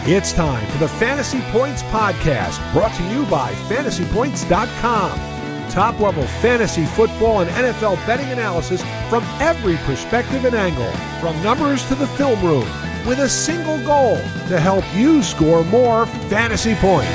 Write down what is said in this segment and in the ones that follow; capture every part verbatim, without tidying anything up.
It's time for the Fantasy Points Podcast, brought to you by fantasy points dot com. Top-level fantasy football and N F L betting analysis from every perspective and angle, from numbers to the film room, with a single goal to help you score more fantasy points.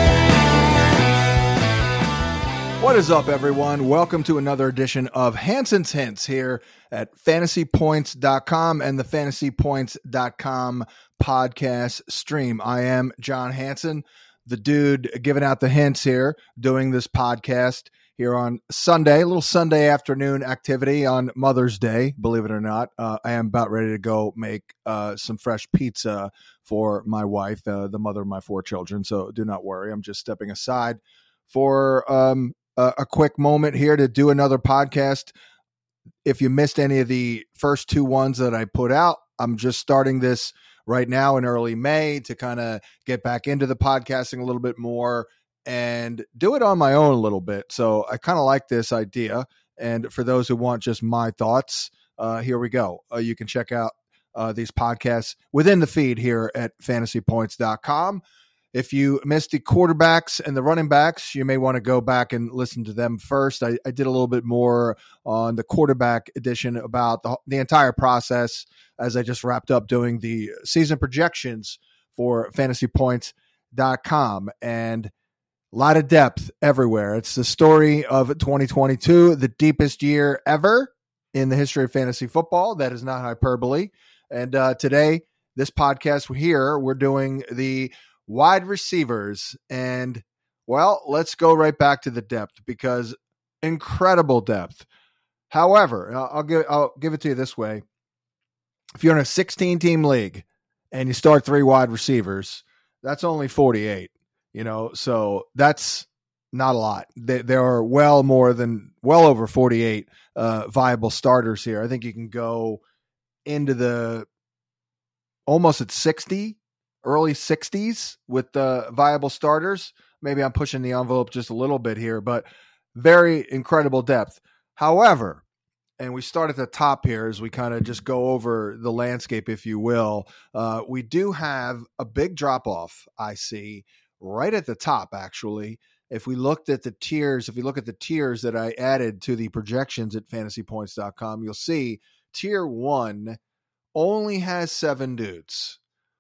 What is up, everyone? Welcome to another edition of Hanson's Hints here at fantasy points dot com and the fantasy points dot com podcast stream. I am John Hanson, the dude giving out the hints here, doing this podcast here on Sunday, a little Sunday afternoon activity on Mother's Day, believe it or not. Uh, I am about ready to go make uh, some fresh pizza for my wife, uh, the mother of my four children, so do not worry. I'm just stepping aside for um, a, a quick moment here to do another podcast. If you missed any of the first two ones that I put out, I'm just starting this right now in early May to kind of get back into the podcasting a little bit more and do it on my own a little bit. So I kind of like this idea. And for those who want just my thoughts, uh, here we go. Uh, you can check out uh, these podcasts within the feed here at fantasy points dot com. If you missed the quarterbacks and the running backs, you may want to go back and listen to them first. I, I did a little bit more on the quarterback edition about the, the entire process as I just wrapped up doing the season projections for fantasy points dot com. And a lot of depth everywhere. It's the story of twenty twenty-two, the deepest year ever in the history of fantasy football. That is not hyperbole. And uh, today, this podcast here, we're doing the wide receivers. And, well, let's go right back to the depth because incredible depth. However, I'll give, I'll give it to you this way. If you're in a sixteen-team league and you start three wide receivers, that's only forty-eight. You know, so that's not a lot. There are well more than, well over forty-eight uh, viable starters here. I think you can go into the almost at sixty, early sixties with the viable starters. Maybe I'm pushing the envelope just a little bit here, but very incredible depth. However, and we start at the top here as we kind of just go over the landscape, if you will. Uh, we do have a big drop-off, I see, right at the top, actually. If we looked at the tiers, if we look at the tiers that I added to the projections at fantasy points dot com, you'll see tier one only has seven dudes.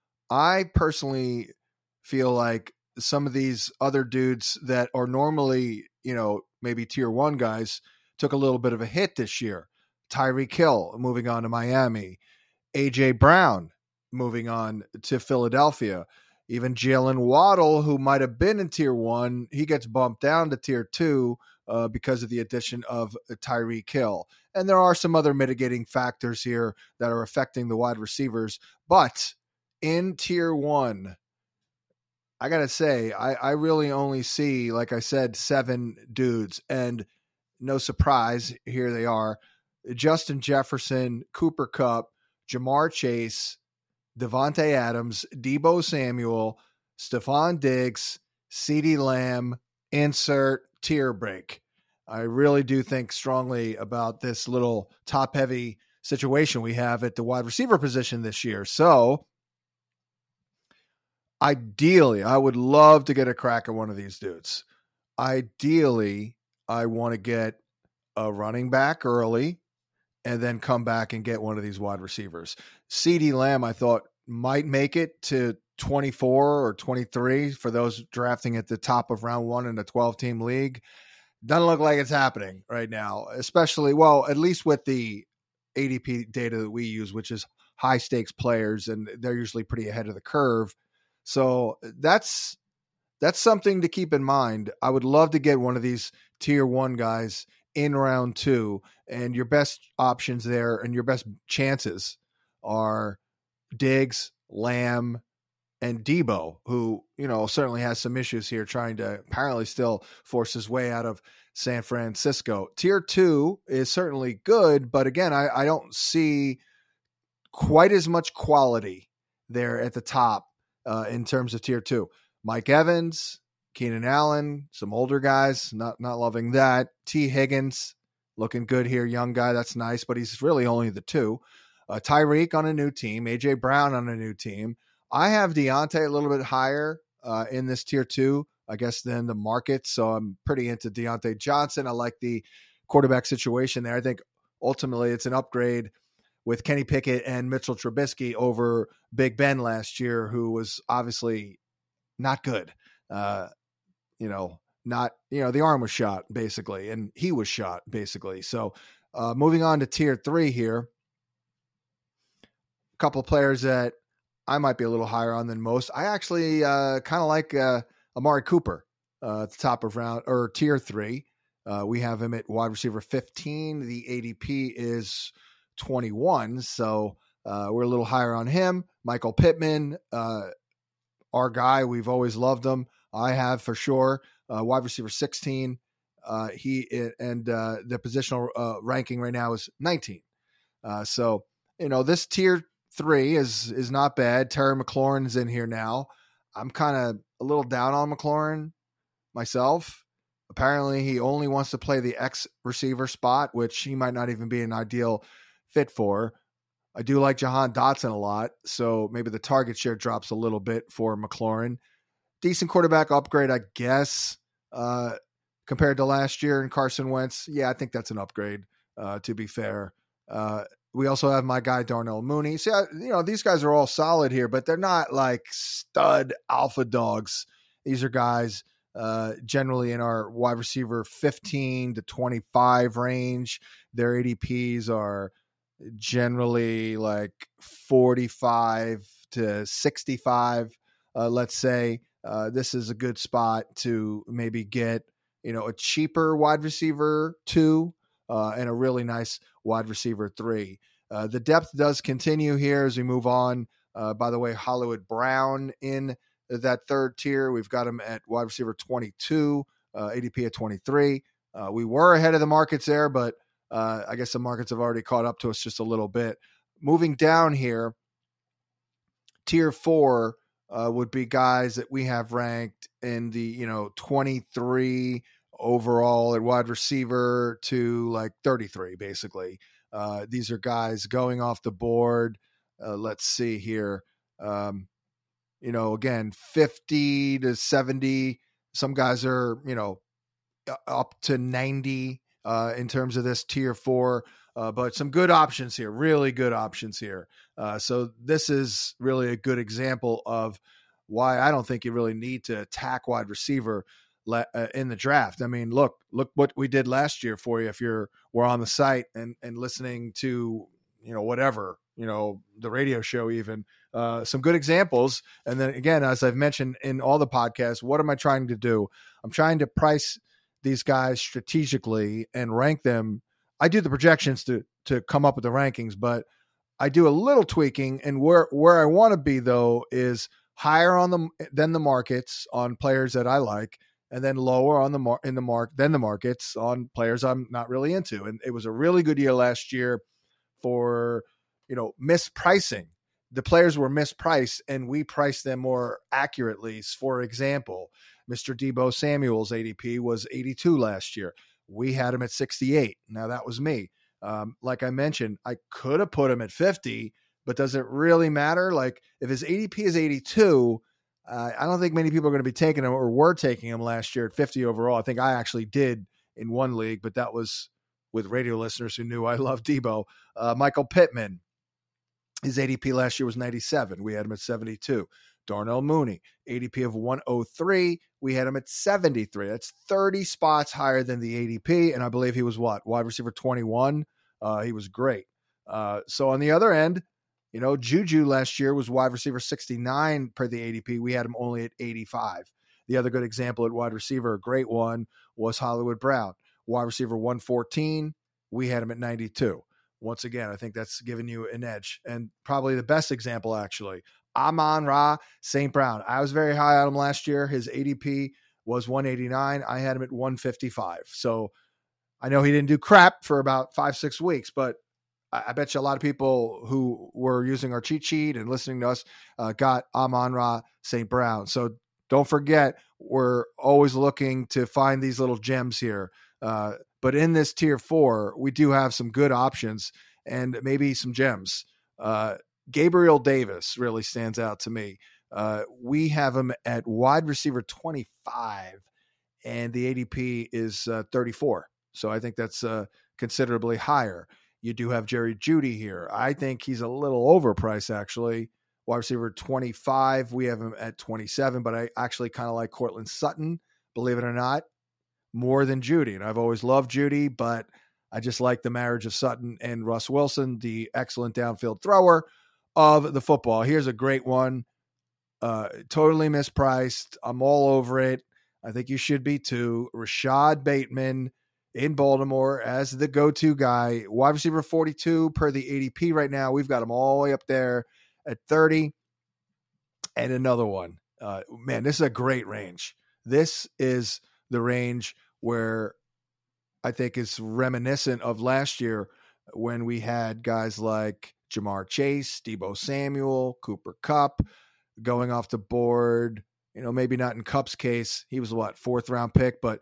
I personally feel like some of these other dudes that are normally, you know, maybe tier one guys took a little bit of a hit this year. Tyreek Hill moving on to Miami. A J Brown moving on to Philadelphia. Even Jalen Waddle, who might have been in tier one, he gets bumped down to tier two uh, because of the addition of Tyreek Hill. And there are some other mitigating factors here that are affecting the wide receivers. But in tier one, I got to say, I, I really only see, like I said, seven dudes. And no surprise, here they are. Justin Jefferson, Cooper Kupp, Jamar Chase, Devontae Adams, Deebo Samuel, Stephon Diggs, CeeDee Lamb, insert tier break. I really do think strongly about this little top-heavy situation we have at the wide receiver position this year. So, ideally, I would love to get a crack at one of these dudes. Ideally, I want to get a running back early and then come back and get one of these wide receivers. CeeDee Lamb, I thought, might make it to twenty-four or twenty-three for those drafting at the top of round one in a twelve-team league. Doesn't look like it's happening right now, especially, well, at least with the A D P data that we use, which is high-stakes players, and they're usually pretty ahead of the curve. So that's that's something to keep in mind. I would love to get one of these tier one guys in round two, and your best options there and your best chances are Diggs, Lamb, and Deebo, who, you know, certainly has some issues here trying to apparently still force his way out of San Francisco. Tier two is certainly good, but again, I, I don't see quite as much quality there at the top uh, in terms of tier two. Mike Evans, Keenan Allen, some older guys, not not loving that. T. Higgins, looking good here, young guy, that's nice, but he's really only the two. Uh, Tyreek on a new team, A J Brown on a new team. I have Deontay a little bit higher uh, in this tier two, I guess, than the market. So I'm pretty into Deontay Johnson. I like the quarterback situation there. I think ultimately it's an upgrade with Kenny Pickett and Mitchell Trubisky over Big Ben last year, who was obviously not good. Uh, you know, not, you know, the arm was shot basically, and he was shot basically. So uh, moving on to tier three here, a couple of players that I might be a little higher on than most. I actually uh, kind of like uh, Amari Cooper uh, at the top of round or tier three. Uh, we have him at wide receiver fifteen. The A D P is twenty-one. So uh, we're a little higher on him. Michael Pittman, uh, our guy. We've always loved him. I have for sure. Uh, wide receiver sixteen. Uh, he and uh, the positional uh, ranking right now is nineteen. Uh, so, you know, this tier three is is not bad. Terry McLaurin's in here now. I'm kind of a little down on McLaurin myself. Apparently, he only wants to play the X receiver spot, which he might not even be an ideal fit for. I do like Jahan Dotson a lot, so maybe the target share drops a little bit for McLaurin. Decent quarterback upgrade, I guess, uh, compared to last year and Carson Wentz. Yeah, I think that's an upgrade, uh, to be fair. Uh, we also have my guy Darnell Mooney. See, I, you know, these guys are all solid here, but they're not like stud alpha dogs. These are guys uh, generally in our wide receiver fifteen to twenty-five range. Their A D Ps are generally like forty-five to sixty-five, uh, let's say. Uh, this is a good spot to maybe get, you know, a cheaper wide receiver two uh, and a really nice wide receiver three. Uh, the depth does continue here as we move on. Uh, by the way, Hollywood Brown in that third tier. We've got him at wide receiver twenty-two, uh, A D P at twenty-three. Uh, we were ahead of the markets there, but uh, I guess the markets have already caught up to us just a little bit. Moving down here, tier four uh, would be guys that we have ranked in the, you know, twenty-three overall at wide receiver to like thirty-three, basically. Uh, these are guys going off the board. Uh, let's see here. Um, you know, again, fifty to seventy. Some guys are, you know, up to ninety uh, in terms of this tier four. Uh, but some good options here, really good options here. Uh, so this is really a good example of why I don't think you really need to attack wide receiver le- uh, in the draft. I mean, look, look what we did last year for you. If you're were on the site and, and listening to, you know, whatever, you know, the radio show, even uh, some good examples. And then again, as I've mentioned in all the podcasts, what am I trying to do? I'm trying to price these guys strategically and rank them. I do the projections to to come up with the rankings, but I do a little tweaking. And where where I want to be though is higher on the than the markets on players that I like, and then lower on the mar- in the mark than the markets on players I'm not really into. And it was a really good year last year for, you know, mispricing. The players were mispriced, and we priced them more accurately. For example, Mister Deebo Samuel's A D P was eighty-two last year. We had him at sixty-eight. Now that was me. Um, like I mentioned, I could have put him at fifty, but does it really matter? Like if his A D P is eighty-two, uh, I don't think many people are going to be taking him or were taking him last year at fifty overall. I think I actually did in one league, but that was with radio listeners who knew I love Deebo. Uh, Michael Pittman, his A D P last year was ninety-seven. We had him at seventy-two. Darnell Mooney, A D P of one oh three. We had him at seventy-three. That's thirty spots higher than the A D P. And I believe he was what? Wide receiver twenty-one. Uh, he was great. Uh, so on the other end, you know, Juju last year was wide receiver sixty-nine per the A D P. We had him only at eighty-five. The other good example at wide receiver, a great one, was Hollywood Brown. Wide receiver one fourteen. We had him at ninety-two. Once again, I think that's giving you an edge. And probably the best example, actually, Amon-Ra Saint Brown. I was very high on him last year. His A D P was one eighty-nine. I had him at one fifty-five. So I know he didn't do crap for about five, six weeks, but I, I bet you a lot of people who were using our cheat sheet and listening to us uh, got Amon-Ra Saint Brown. So don't forget, we're always looking to find these little gems here. Uh, but in this tier four, we do have some good options and maybe some gems. Uh, Gabriel Davis really stands out to me. Uh, we have him at wide receiver twenty-five, and the A D P is uh, thirty-four. So I think that's uh, considerably higher. You do have Jerry Jeudy here. I think he's a little overpriced, actually. Wide receiver twenty-five, we have him at twenty-seven, but I actually kind of like Cortland Sutton, believe it or not, more than Jeudy. And I've always loved Jeudy, but I just like the marriage of Sutton and Russ Wilson, the excellent downfield thrower of the football. Here's a great one. Uh, totally mispriced. I'm all over it. I think you should be too. Rashad Bateman in Baltimore as the go-to guy. Wide receiver forty-two per the A D P right now. We've got him all the way up there at thirty. And another one. Uh, man, this is a great range. This is the range where I think is reminiscent of last year when we had guys like Jamar Chase, Deebo Samuel, Cooper Kupp going off the board. You know, maybe not in Kupp's case. He was what, fourth round pick, but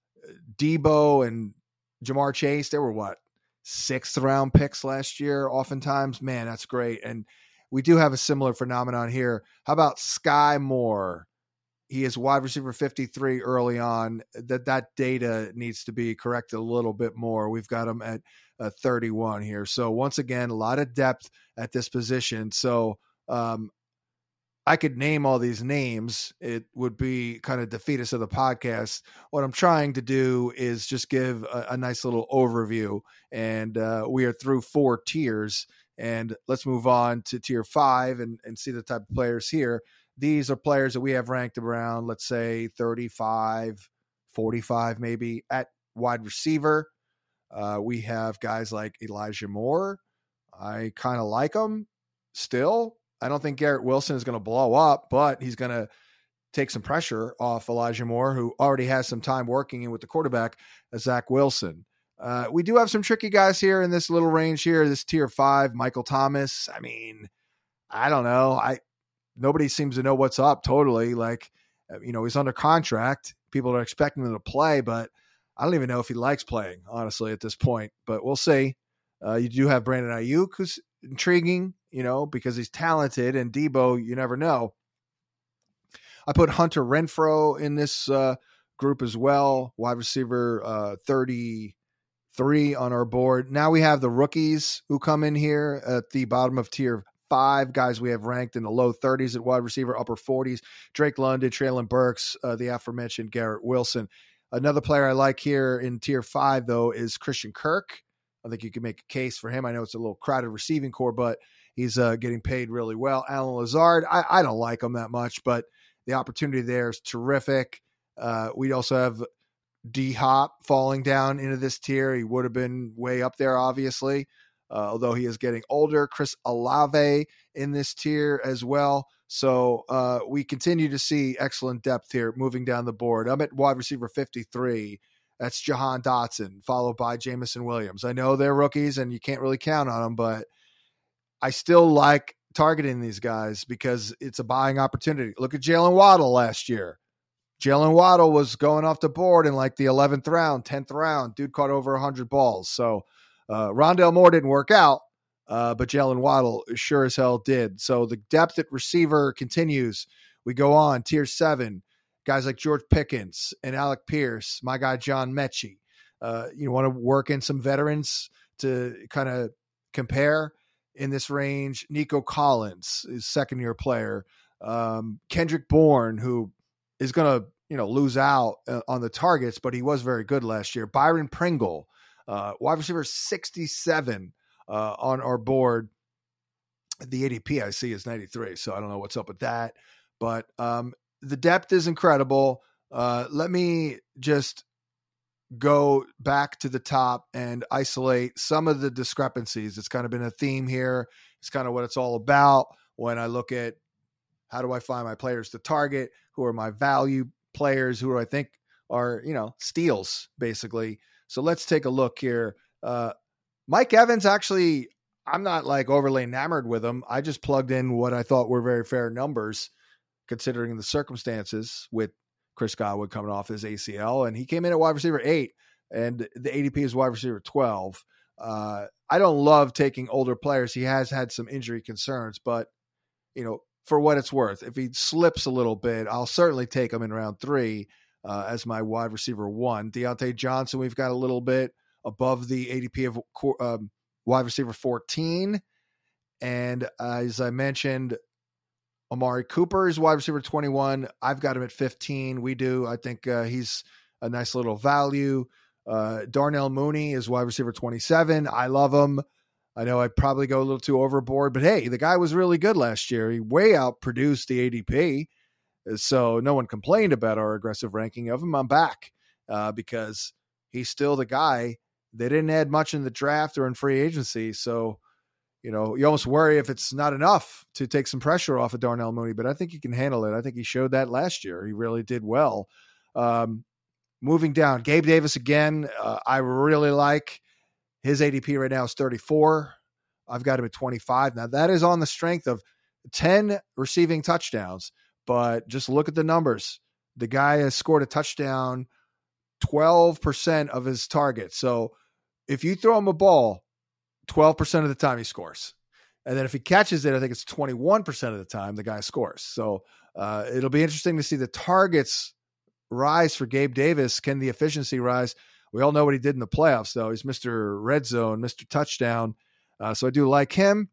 Deebo and Jamar Chase, they were what, sixth round picks last year. Oftentimes, man, that's great. And we do have a similar phenomenon here. How about Sky Moore? He is wide receiver fifty-three early on. That that data needs to be corrected a little bit more. We've got him at uh, thirty-one here. So once again, a lot of depth at this position. So um, I could name all these names. It would be kind of defeatist of the podcast. What I'm trying to do is just give a, a nice little overview. And uh, we are through four tiers. And let's move on to tier five and, and see the type of players here. These are players that we have ranked around, let's say, thirty-five, forty-five maybe at wide receiver. Uh, we have guys like Elijah Moore. I kind of like him still. I don't think Garrett Wilson is going to blow up, but he's going to take some pressure off Elijah Moore, who already has some time working in with the quarterback, Zach Wilson. Uh, we do have some tricky guys here in this little range here, this tier five. Michael Thomas. I mean, I don't know. I nobody seems to know what's up totally. Like, you know, he's under contract. People are expecting him to play, but I don't even know if he likes playing, honestly, at this point. But we'll see. Uh, you do have Brandon Ayuk, who's intriguing, you know, because he's talented, and Deebo, you never know. I put Hunter Renfrow in this uh, group as well, wide receiver uh, thirty-three on our board. Now we have the rookies who come in here at the bottom of tier five, guys we have ranked in the low thirties at wide receiver, upper forties. Drake London, Treylon Burks, uh, the aforementioned Garrett Wilson. Another player I like here in tier five, though, is Christian Kirk. I think you can make a case for him. I know it's a little crowded receiving core, but he's uh, getting paid really well. Alan Lazard, I, I don't like him that much, but the opportunity there is terrific. Uh, we also have D-Hop falling down into this tier. He would have been way up there, obviously, uh, although he is getting older. Chris Olave in this tier as well. So uh, we continue to see excellent depth here moving down the board. I'm at wide receiver fifty-three. That's Jahan Dotson, followed by Jameson Williams. I know they're rookies and you can't really count on them, but I still like targeting these guys because it's a buying opportunity. Look at Jalen Waddle last year. Jalen Waddle was going off the board in like the eleventh round, tenth round. Dude caught over one hundred balls. So uh, Rondale Moore didn't work out, uh, but Jalen Waddle sure as hell did. So the depth at receiver continues. We go on, tier seven. Guys like George Pickens and Alec Pierce, my guy John Mechie. Uh, you want to work in some veterans to kind of compare in this range. Nico Collins is second-year player. Um, Kendrick Bourne, who is going to you know lose out uh, on the targets, but he was very good last year. Byron Pringle, uh, wide receiver sixty-seven uh, on our board. The A D P I see is ninety-three, so I don't know what's up with that. But um, the depth is incredible. Uh, let me just go back to the top and isolate some of the discrepancies. It's kind of been a theme here. It's kind of what it's all about when I look at how do I find my players to target, who are my value players, who do I think are, you know, steals, basically. So let's take a look here. Uh, Mike Evans, actually, I'm not like overly enamored with him. I just plugged in what I thought were very fair numbers, considering the circumstances with Chris Godwin coming off his A C L, and he came in at wide receiver eight, and the A D P is wide receiver twelve. Uh, I don't love taking older players. He has had some injury concerns, but, you know, for what it's worth, if he slips a little bit, I'll certainly take him in round three uh, as my wide receiver one. Deontay Johnson, we've got a little bit above the A D P of um, wide receiver fourteen. And uh, as I mentioned, Amari Cooper is wide receiver twenty-one. I've got him at fifteen. We do. I think uh, he's a nice little value. Uh, Darnell Mooney is wide receiver twenty-seven. I love him. I know I'd probably go a little too overboard, but hey, the guy was really good last year. He way outproduced the A D P. So no one complained about our aggressive ranking of him. I'm back uh, because he's still the guy. They didn't add much in the draft or in free agency. So, you know, you almost worry if it's not enough to take some pressure off of Darnell Mooney, but I think he can handle it. I think he showed that last year. He really did well. Um, moving down, Gabe Davis again. Uh, I really like his A D P right now is thirty-four. I've got him at twenty-five. Now that is on the strength of ten receiving touchdowns, but just look at the numbers. The guy has scored a touchdown twelve percent of his targets. So if you throw him a ball, twelve percent of the time he scores. And then if he catches it, I think it's twenty-one percent of the time the guy scores. So uh, it'll be interesting to see the targets rise for Gabe Davis. Can the efficiency rise? We all know what he did in the playoffs, though. He's Mister Red Zone, Mister Touchdown. Uh, so I do like him.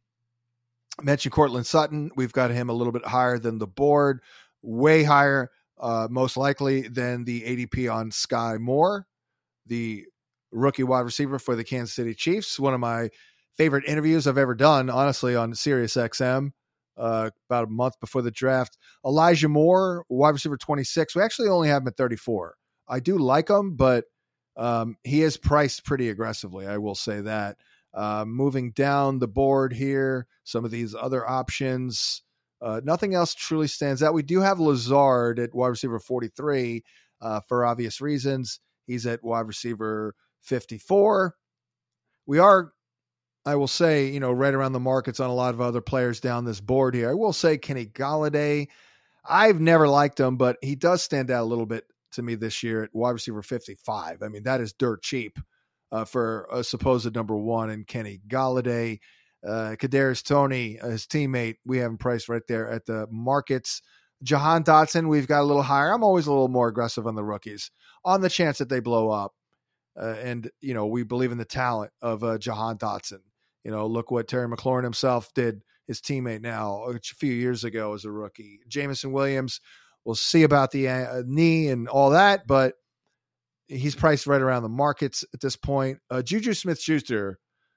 I mentioned Cortland Sutton. We've got him a little bit higher than the board, way higher, uh, most likely than the A D P on Sky Moore, the rookie wide receiver for the Kansas City Chiefs. One of my favorite interviews I've ever done, honestly, on Sirius X M, uh, about a month before the draft. Elijah Moore, wide receiver twenty-six. We actually only have him at thirty-four. I do like him, but um, he is priced pretty aggressively. I will say that. Uh, moving down the board here, some of these other options, uh, nothing else truly stands out. We do have Lazard at wide receiver forty-three uh, for obvious reasons. He's at wide receiver fifty-four. We are, I will say, you know, right around the markets on a lot of other players down this board here. I will say Kenny Golladay. I've never liked him, but he does stand out a little bit to me this year at wide receiver fifty-five. I mean, that is dirt cheap uh, for a supposed number one in Kenny Golladay. Uh, Kadarius Toney, his teammate, we have him priced right there at the markets. Jahan Dotson, we've got a little higher. I'm always a little more aggressive on the rookies on the chance that they blow up. Uh, and, you know, we believe in the talent of uh, Jahan Dotson. You know, look what Terry McLaurin himself did, his teammate now, a few years ago as a rookie. Jameson Williams, we'll see about the uh, knee and all that, but he's priced right around the markets at this point. Uh, Juju Smith-Schuster,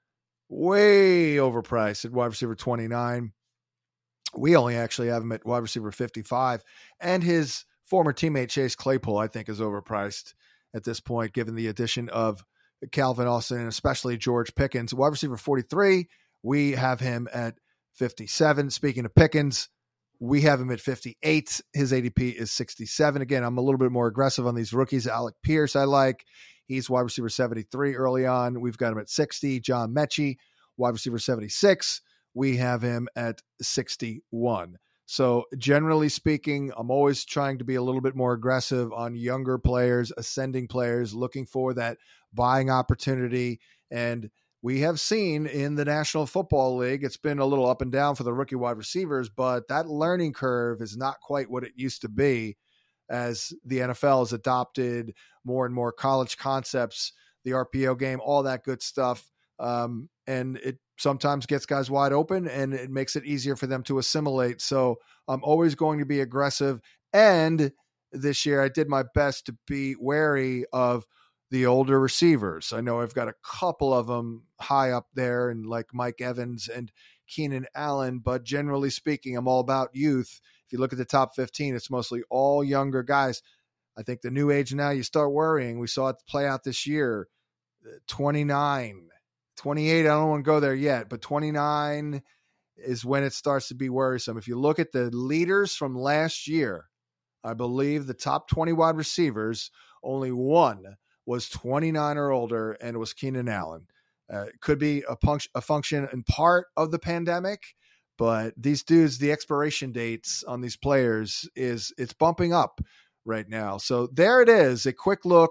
way overpriced at wide receiver twenty-nine. We only actually have him at wide receiver fifty-five. And his former teammate, Chase Claypool, I think is overpriced at this point, given the addition of Calvin Austin and especially George Pickens. Wide receiver forty-three, we have him at fifty-seven. Speaking of Pickens, we have him at fifty-eight. His A D P is sixty-seven. Again, I'm a little bit more aggressive on these rookies. Alec Pierce, I like. He's wide receiver seventy-three early on. We've got him at sixty. John Mechie, wide receiver seventy-six. We have him at sixty-one. So generally speaking, I'm always trying to be a little bit more aggressive on younger players, ascending players, looking for that buying opportunity. And we have seen in the National Football League, it's been a little up and down for the rookie wide receivers, but that learning curve is not quite what it used to be as the N F L has adopted more and more college concepts, the R P O game, all that good stuff. Um, and it sometimes gets guys wide open and it makes it easier for them to assimilate. So I'm always going to be aggressive. And this year I did my best to be wary of the older receivers. I know I've got a couple of them high up there and like Mike Evans and Keenan Allen, but generally speaking, I'm all about youth. If you look at the top fifteen, it's mostly all younger guys. I think the new age now, you start worrying. We saw it play out this year, twenty-nine, twenty-eight. I don't want to go there yet, but twenty-nine is when it starts to be worrisome. If you look at the leaders from last year, I believe the top twenty wide receivers, only one was twenty-nine or older, and it was Keenan Allen. Uh, it could be a, punct- a function in part of the pandemic, but these dudes, the expiration dates on these players is it's bumping up right now. So there it is, a quick look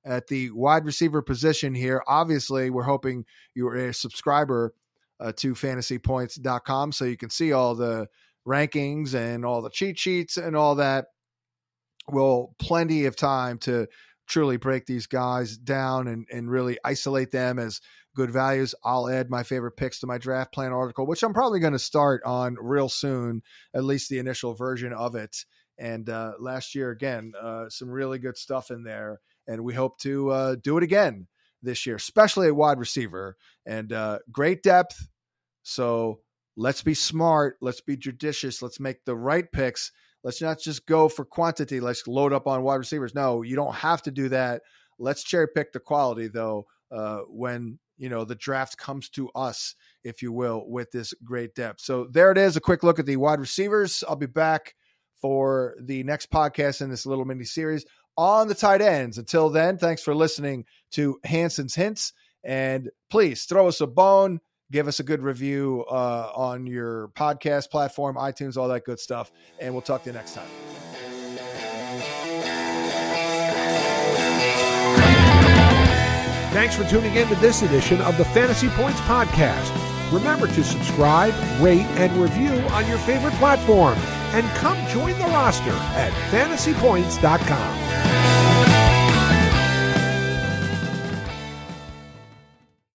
at the wide receiver position here. Obviously, we're hoping you're a subscriber uh, to fantasy points dot com so you can see all the rankings and all the cheat sheets and all that. Well, plenty of time to truly break these guys down and, and really isolate them as good values. I'll add my favorite picks to my draft plan article, which I'm probably going to start on real soon, at least the initial version of it. And uh, last year, again, uh, some really good stuff in there. And we hope to uh, do it again this year, especially at wide receiver. And uh, great depth. So let's be smart. Let's be judicious. Let's make the right picks. Let's not just go for quantity. Let's load up on wide receivers. No, you don't have to do that. Let's cherry pick the quality, though, uh, when you know the draft comes to us, if you will, with this great depth. So there it is, a quick look at the wide receivers. I'll be back for the next podcast in this little mini series on the tight ends. Until then, thanks for listening to Hanson's Hints, and please throw us a bone. Give us a good review uh, on your podcast platform, iTunes, all that good stuff. And we'll talk to you next time. Thanks for tuning in to this edition of the Fantasy Points Podcast. Remember to subscribe, rate, and review on your favorite platform. And come join the roster at fantasy points dot com.